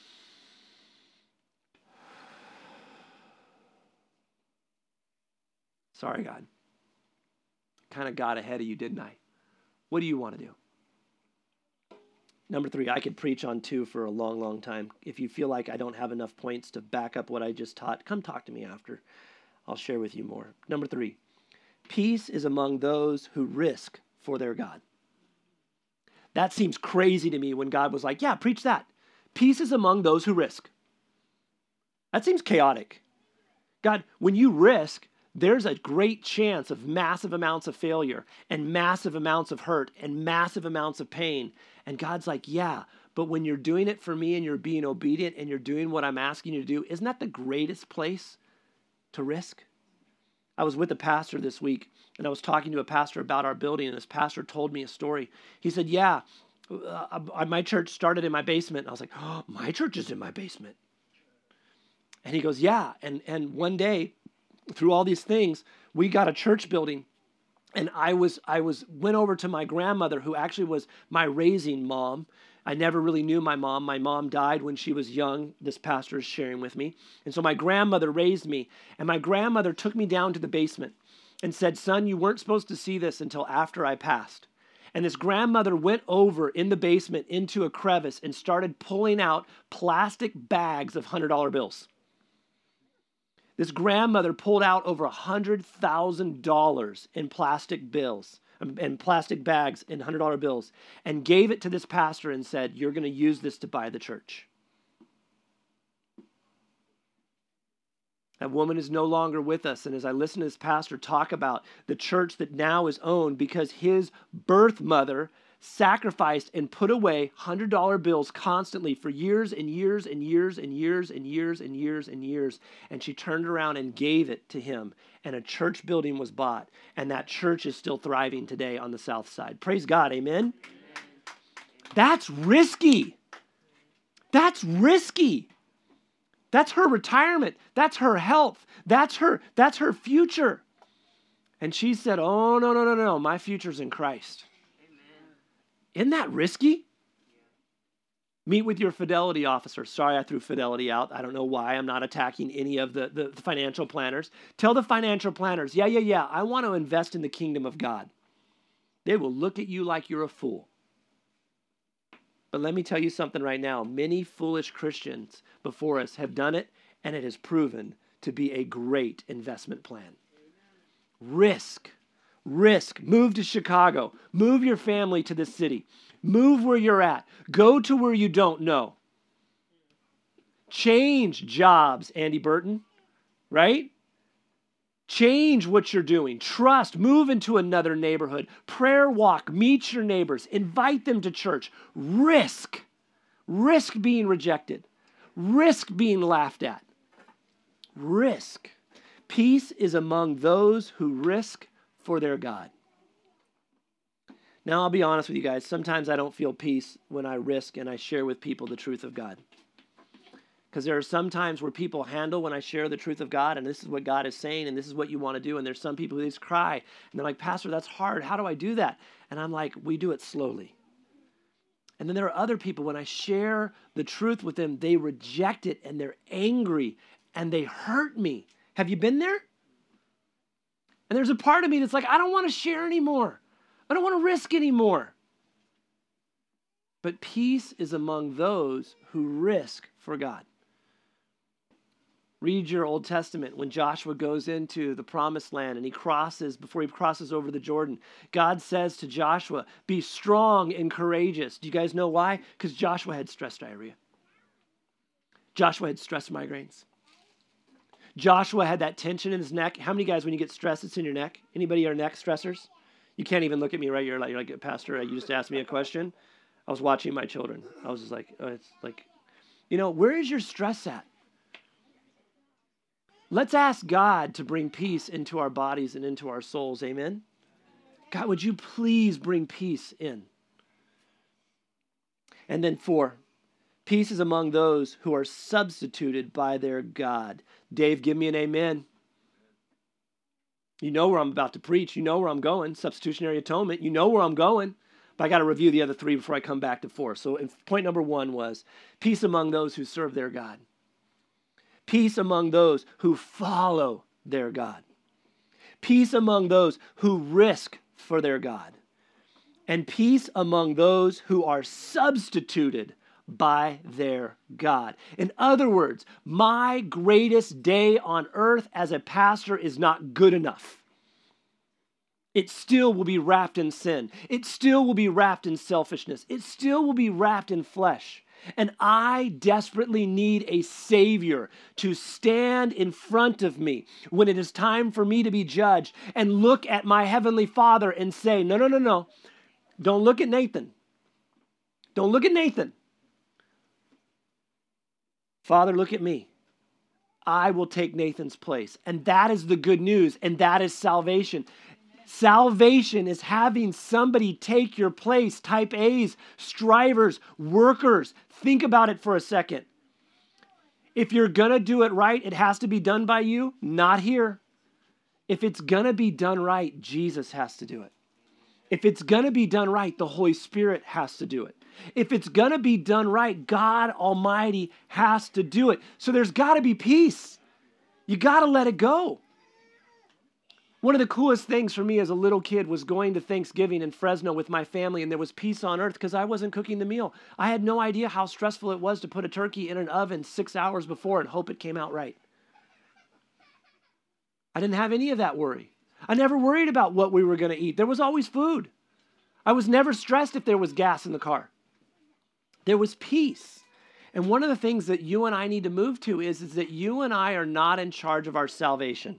A: sorry, God. Kind of got ahead of you, didn't I? What do you want to do? Number three, I could preach on two for a long, long time. If you feel like I don't have enough points to back up what I just taught, come talk to me after. I'll share with you more. Number three, peace is among those who risk for their God. That seems crazy to me when God was like, yeah, preach that. Peace is among those who risk. That seems chaotic. God, when you risk, there's a great chance of massive amounts of failure and massive amounts of hurt and massive amounts of pain. And God's like, yeah, but when you're doing it for me and you're being obedient and you're doing what I'm asking you to do, isn't that the greatest place to risk? I was with a pastor this week and I was talking to a pastor about our building, and this pastor told me a story. He said, yeah, uh, my church started in my basement. And I was like, oh, my church is in my basement. And he goes, yeah. And, and one day, through all these things, we got a church building. And I was, I was, went over to my grandmother, who actually was my raising mom. I never really knew my mom. My mom died when she was young. This pastor is sharing with me. And so my grandmother raised me. And my grandmother took me down to the basement and said, son, you weren't supposed to see this until after I passed. And this grandmother went over in the basement into a crevice and started pulling out plastic bags of one hundred dollar bills. This grandmother pulled out over one hundred thousand dollars in plastic bills and plastic bags in one hundred dollar bills and gave it to this pastor and said, you're going to use this to buy the church. That woman is no longer with us. And as I listen to this pastor talk about the church that now is owned because his birth mother sacrificed and put away one hundred dollar bills constantly for years and years and years and years and years and years and years. And she turned around and gave it to him. And a church building was bought. And that church is still thriving today on the south side. Praise God. Amen? Amen. That's risky. That's risky. That's her retirement. That's her health. That's her, that's her future. And she said, oh, no, no, no, no. My future's in Christ. Isn't that risky? Meet with your fidelity officer. Sorry, I threw fidelity out. I don't know why. I'm not attacking any of the, the, the financial planners. Tell the financial planners, yeah, yeah, yeah, I want to invest in the kingdom of God. They will look at you like you're a fool. But let me tell you something right now. Many foolish Christians before us have done it, and it has proven to be a great investment plan. Risk. Risk. Move to Chicago. Move your family to the city. Move where you're at. Go to where you don't know. Change jobs, Andy Burton, right? Change what you're doing. Trust. Move into another neighborhood. Prayer walk. Meet your neighbors. Invite them to church. Risk. Risk being rejected. Risk being laughed at. Risk. Peace is among those who risk for their God. Now, I'll be honest with you guys. Sometimes I don't feel peace when I risk and I share with people the truth of God. Because there are some times where people handle when I share the truth of God, and this is what God is saying, and this is what you want to do. And there's some people who just cry, and they're like, Pastor, that's hard. How do I do that? And I'm like, we do it slowly. And then there are other people, when I share the truth with them, they reject it, and they're angry, and they hurt me. Have you been there? And there's a part of me that's like, I don't want to share anymore. I don't want to risk anymore. But peace is among those who risk for God. Read your Old Testament when Joshua goes into the promised land and he crosses, before he crosses over the Jordan, God says to Joshua, be strong and courageous. Do you guys know why? Because Joshua had stress diarrhea. Joshua had stress migraines. Joshua had that tension in his neck. How many guys, when you get stressed, it's in your neck? Anybody are neck stressors? You can't even look at me, right? You're like, you're like, Pastor, you just asked me a question. I was watching my children. I was just like, oh, it's like, you know, where is your stress at? Let's ask God to bring peace into our bodies and into our souls. Amen? God, would you please bring peace in? And then four, peace is among those who are substituted by their God. Dave, give me an amen. You know where I'm about to preach. You know where I'm going. Substitutionary atonement. You know where I'm going. But I got to review the other three before I come back to four. So point number one was peace among those who serve their God. Peace among those who follow their God. Peace among those who risk for their God. And peace among those who are substituted by their God. In other words, my greatest day on earth as a pastor is not good enough. It still will be wrapped in sin. It still will be wrapped in selfishness. It still will be wrapped in flesh. And I desperately need a Savior to stand in front of me when it is time for me to be judged and look at my Heavenly Father and say, no, no, no, no. Don't look at Nathan. Don't look at Nathan. Father, look at me. I will take Nathan's place. And that is the good news, and that is salvation. Salvation is having somebody take your place. Type A's, strivers, workers. Think about it for a second. If you're going to do it right, it has to be done by you, not here. If it's going to be done right, Jesus has to do it. If it's going to be done right, the Holy Spirit has to do it. If it's going to be done right, God Almighty has to do it. So there's got to be peace. You got to let it go. One of the coolest things for me as a little kid was going to Thanksgiving in Fresno with my family, and there was peace on earth because I wasn't cooking the meal. I had no idea how stressful it was to put a turkey in an oven six hours before and hope it came out right. I didn't have any of that worry. I never worried about what we were going to eat. There was always food. I was never stressed if there was gas in the car. There was peace. And one of the things that you and I need to move to is, is that you and I are not in charge of our salvation.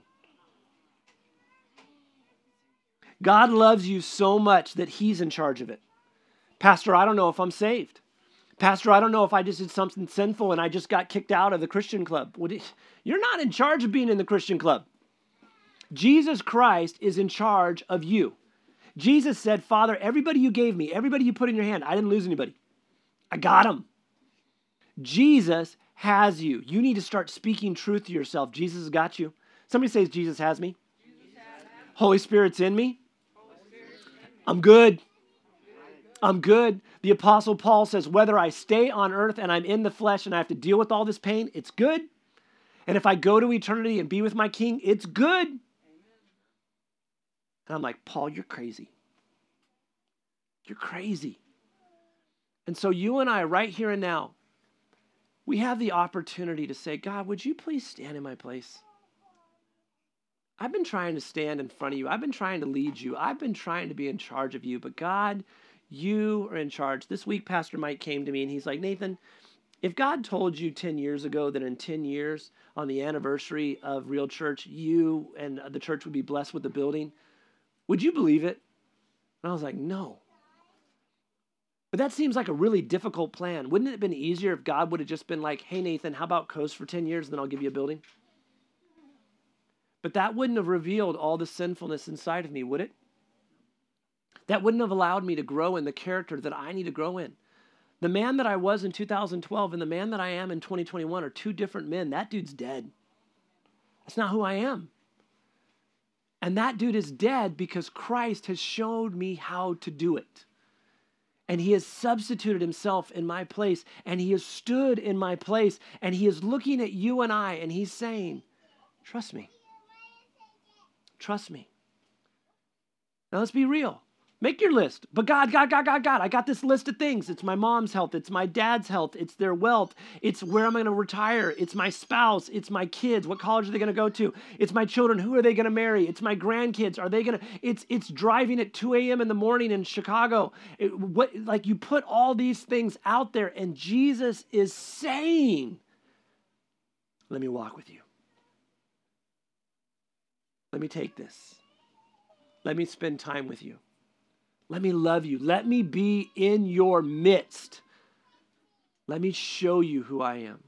A: God loves you so much that he's in charge of it. Pastor, I don't know if I'm saved. Pastor, I don't know if I just did something sinful and I just got kicked out of the Christian club. You're not in charge of being in the Christian club. Jesus Christ is in charge of you. Jesus said, Father, everybody you gave me, everybody you put in your hand, I didn't lose anybody. I got them. Jesus has you. You need to start speaking truth to yourself. Jesus has got you. Somebody says, Jesus has me. Jesus has me. Holy Spirit's in me. I'm good. I'm good. The Apostle Paul says, whether I stay on earth and I'm in the flesh and I have to deal with all this pain, it's good. And if I go to eternity and be with my King, it's good. And I'm like, Paul, you're crazy. You're crazy. And so you and I, right here and now, we have the opportunity to say, God, would you please stand in my place? I've been trying to stand in front of you. I've been trying to lead you. I've been trying to be in charge of you. But God, you are in charge. This week, Pastor Mike came to me and he's like, Nathan, if God told you ten years ago that in ten years, on the anniversary of Real Church, you and the church would be blessed with the building, would you believe it? And I was like, no. But that seems like a really difficult plan. Wouldn't it have been easier if God would have just been like, hey, Nathan, how about coast for ten years, and then I'll give you a building? But that wouldn't have revealed all the sinfulness inside of me, would it? That wouldn't have allowed me to grow in the character that I need to grow in. The man that I was in two thousand twelve and the man that I am in twenty twenty-one are two different men. That dude's dead. That's not who I am. And that dude is dead because Christ has showed me how to do it. And he has substituted himself in my place, and he has stood in my place, and he is looking at you and I, and he's saying, trust me. Trust me. Now let's be real. Make your list. But God, God, God, God, God, I got this list of things. It's my mom's health. It's my dad's health. It's their wealth. It's where I'm going to retire. It's my spouse. It's my kids. What college are they going to go to? It's my children. Who are they going to marry? It's my grandkids. Are they going to, it's it's driving at two a.m. in the morning in Chicago. It, what, like you put all these things out there and Jesus is saying, let me walk with you. Let me take this. Let me spend time with you. Let me love you. Let me be in your midst. Let me show you who I am.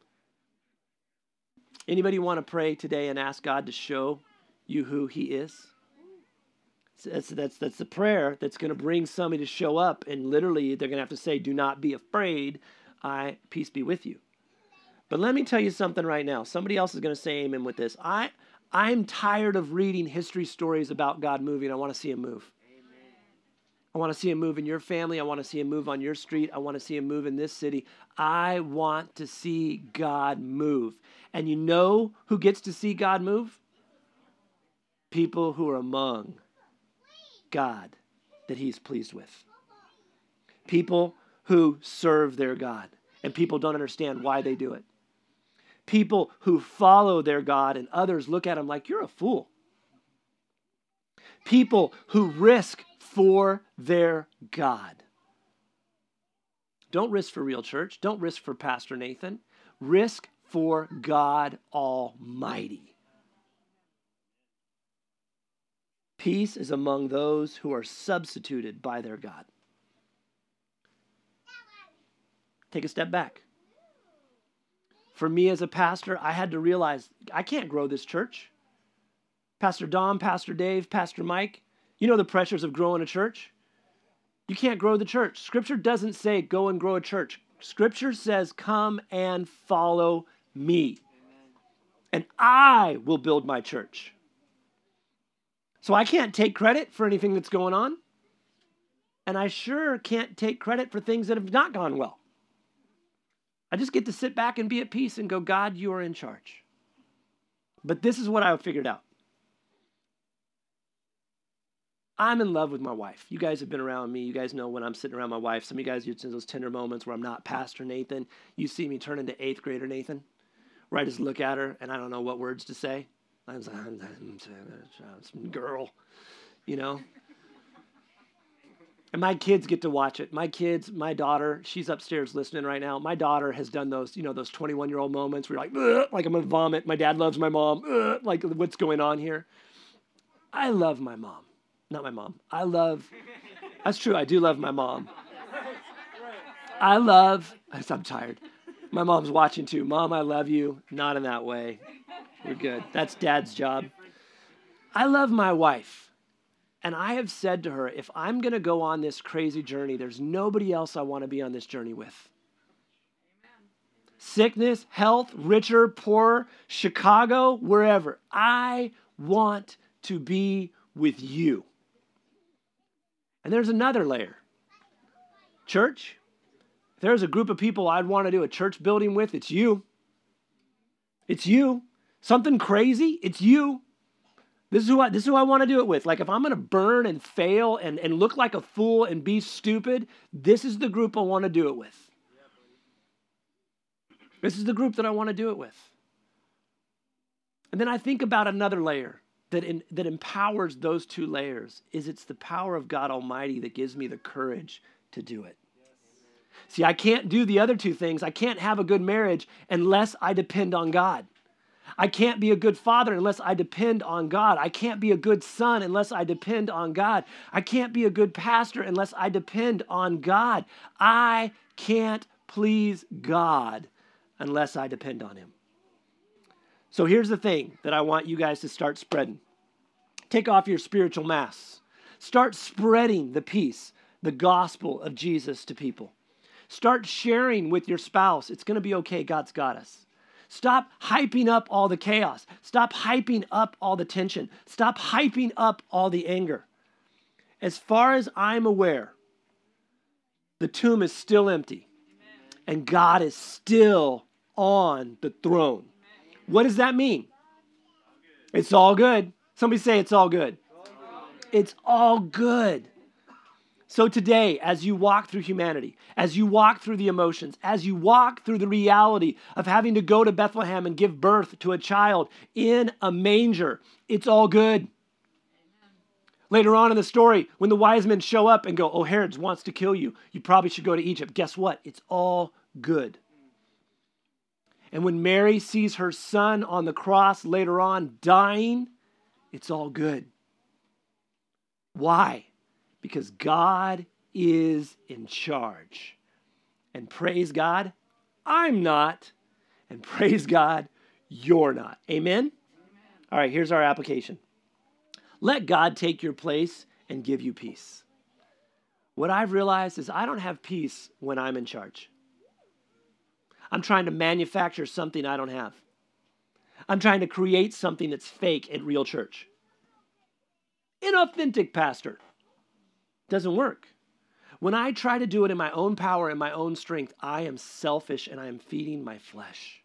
A: Anybody want to pray today and ask God to show you who he is? That's, that's, that's the prayer that's going to bring somebody to show up, and literally they're going to have to say, do not be afraid. I, peace be with you. But let me tell you something right now. Somebody else is going to say amen with this. I, I'm tired of reading history stories about God moving. I want to see him move. I want to see him move in your family. I want to see him move on your street. I want to see him move in this city. I want to see God move. And you know who gets to see God move? People who are among God that he's pleased with. People who serve their God. And people don't understand why they do it. People who follow their God and others look at him like, you're a fool. People who risk for their God. Don't risk for Real Church. Don't risk for Pastor Nathan. Risk for God Almighty. Peace is among those who are substituted by their God. Take a step back. For me as a pastor, I had to realize I can't grow this church. Pastor Dom, Pastor Dave, Pastor Mike, you know the pressures of growing a church. You can't grow the church. Scripture doesn't say go and grow a church. Scripture says come and follow me. And I will build my church. So I can't take credit for anything that's going on. And I sure can't take credit for things that have not gone well. I just get to sit back and be at peace and go, God, you are in charge. But this is what I figured out. I'm in love with my wife. You guys have been around me. You guys know when I'm sitting around my wife. Some of you guys, it's in those tender moments where I'm not Pastor Nathan. You see me turn into eighth grader Nathan, where I just look at her and I don't know what words to say. I'm like, girl, you know. And my kids get to watch it. My kids, my daughter, she's upstairs listening right now. My daughter has done those, you know, those twenty-one-year-old moments where you're like, like I'm going to vomit. My dad loves my mom. Ugh, like, what's going on here? I love my mom. Not my mom. I love, that's true. I do love my mom. I love, I'm tired. My mom's watching too. Mom, I love you. Not in that way. We're good. That's Dad's job. I love my wife. And I have said to her, if I'm going to go on this crazy journey, there's nobody else I want to be on this journey with. Amen. Sickness, health, richer, poorer, Chicago, wherever. I want to be with you. And there's another layer. Church, if there's a group of people I'd want to do a church building with, it's you. It's you. Something crazy, it's you. This is who I, this is who I want to do it with. Like if I'm going to burn and fail and, and look like a fool and be stupid, this is the group I want to do it with. This is the group that I want to do it with. And then I think about another layer that in, that empowers those two layers is it's the power of God Almighty that gives me the courage to do it. See, I can't do the other two things. I can't have a good marriage unless I depend on God. I can't be a good father unless I depend on God. I can't be a good son unless I depend on God. I can't be a good pastor unless I depend on God. I can't please God unless I depend on him. So here's the thing that I want you guys to start spreading. Take off your spiritual masks. Start spreading the peace, the gospel of Jesus to people. Start sharing with your spouse. It's going to be okay. God's got us. Stop hyping up all the chaos. Stop hyping up all the tension. Stop hyping up all the anger. As far as I'm aware, the tomb is still empty. Amen. And God is still on the throne. Amen. What does that mean? It's all good. Somebody say it's all good. It's all good. So today, as you walk through humanity, as you walk through the emotions, as you walk through the reality of having to go to Bethlehem and give birth to a child in a manger, it's all good. Amen. Later on in the story, when the wise men show up and go, oh, Herod wants to kill you, you probably should go to Egypt. Guess what? It's all good. And when Mary sees her son on the cross later on dying, it's all good. Why? Because God is in charge. And praise God, I'm not. And praise God, you're not. Amen? Amen? All right, here's our application. Let God take your place and give you peace. What I've realized is I don't have peace when I'm in charge. I'm trying to manufacture something I don't have. I'm trying to create something that's fake at real church. Inauthentic pastor. Doesn't work. When I try to do it in my own power and my own strength, I am selfish and I am feeding my flesh.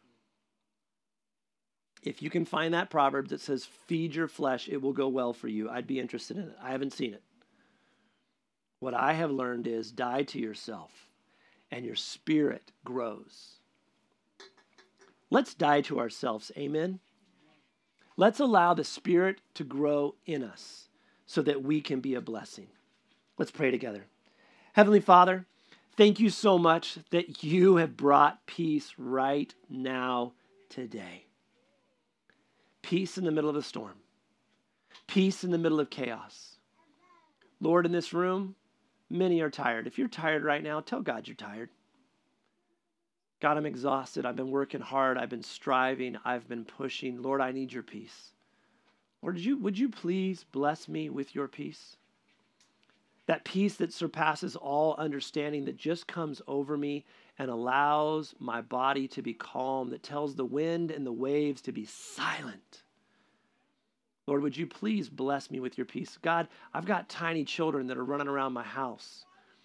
A: If you can find that proverb that says, feed your flesh, it will go well for you, I'd be interested in it. I haven't seen it. What I have learned is die to yourself and your spirit grows. Let's die to ourselves. Amen? Let's allow the Spirit to grow in us so that we can be a blessing. Let's pray together. Heavenly Father, thank you so much that you have brought peace right now, today. Peace in the middle of a storm. Peace in the middle of chaos. Lord, in this room, many are tired. If you're tired right now, tell God you're tired. God, I'm exhausted. I've been working hard. I've been striving. I've been pushing. Lord, I need your peace. Lord, would you, would you please bless me with your peace? that peace that surpasses all understanding that just comes over me and allows my body to be calm, that tells the wind and the waves to be silent. Lord, would you please bless me with your peace? God, I've got tiny children that are running around my house.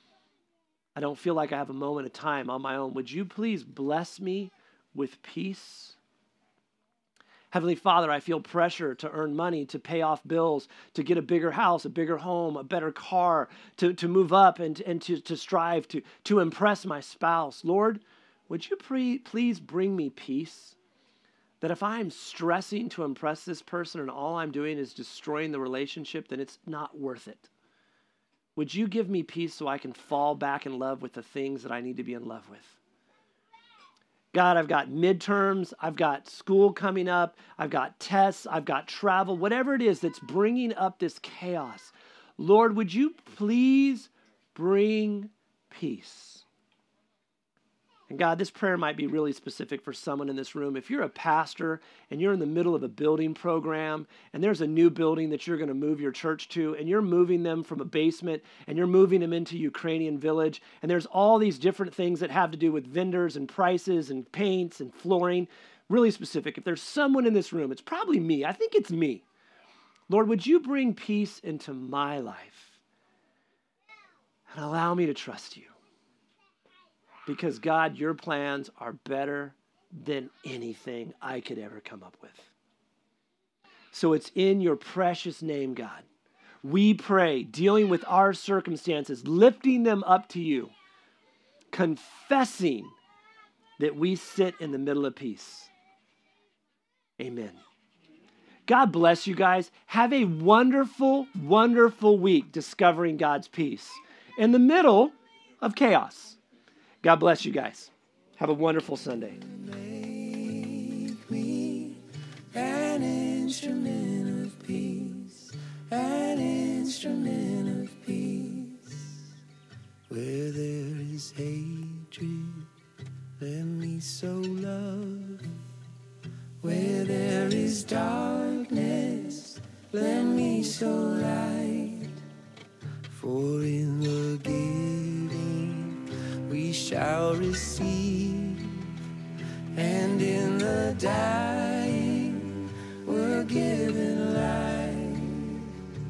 A: I don't feel like I have a moment of time on my own. Would you please bless me with peace? Heavenly Father, I feel pressure to earn money, to pay off bills, to get a bigger house, a bigger home, a better car, to, to move up and, and to, to strive to, to impress my spouse. Lord, would you pre- please bring me peace? That if I'm stressing to impress this person and all I'm doing is destroying the relationship, then it's not worth it. Would you give me peace so I can fall back in love with the things that I need to be in love with? God, I've got midterms, I've got school coming up, I've got tests, I've got travel, whatever it is that's bringing up this chaos. Lord, would you please bring peace? And God, this prayer might be really specific for someone in this room. If you're a pastor and you're in the middle of a building program and there's a new building that you're going to move your church to and you're moving them from a basement and you're moving them into Ukrainian Village and there's all these different things that have to do with vendors and prices and paints and flooring, really specific. If there's someone in this room, it's probably me. I think it's me. Lord, would you bring peace into my life and allow me to trust you? Because, God, your plans are better than anything I could ever come up with. So it's in your precious name, God, we pray, dealing with our circumstances, lifting them up to you, confessing that we sit in the middle of peace. Amen. God bless you guys. Have a wonderful, wonderful week discovering God's peace in the middle of chaos. God bless you guys. Have a wonderful Sunday.
B: Make me an instrument of peace, an instrument of peace. Where there is hatred, let me sow love. Where there is darkness, let me sow light. For in the giving we shall receive, and in the dying we're given life.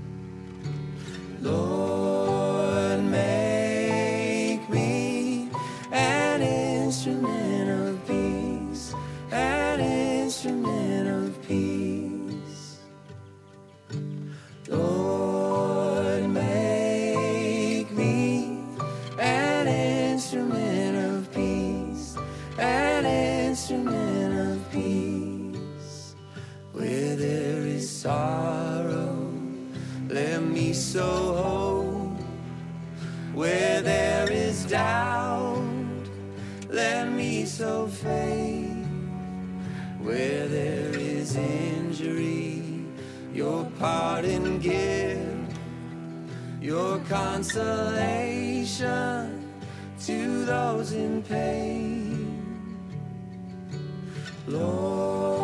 B: Lord, make me an instrument of peace, an instrument of peace. Lord, make me an instrument of peace, an instrument of peace. Where there is sorrow, let me sow hope. Where there is doubt, let me sow faith. Where there is injury, your pardon give, your consolation to those in pain. Lord,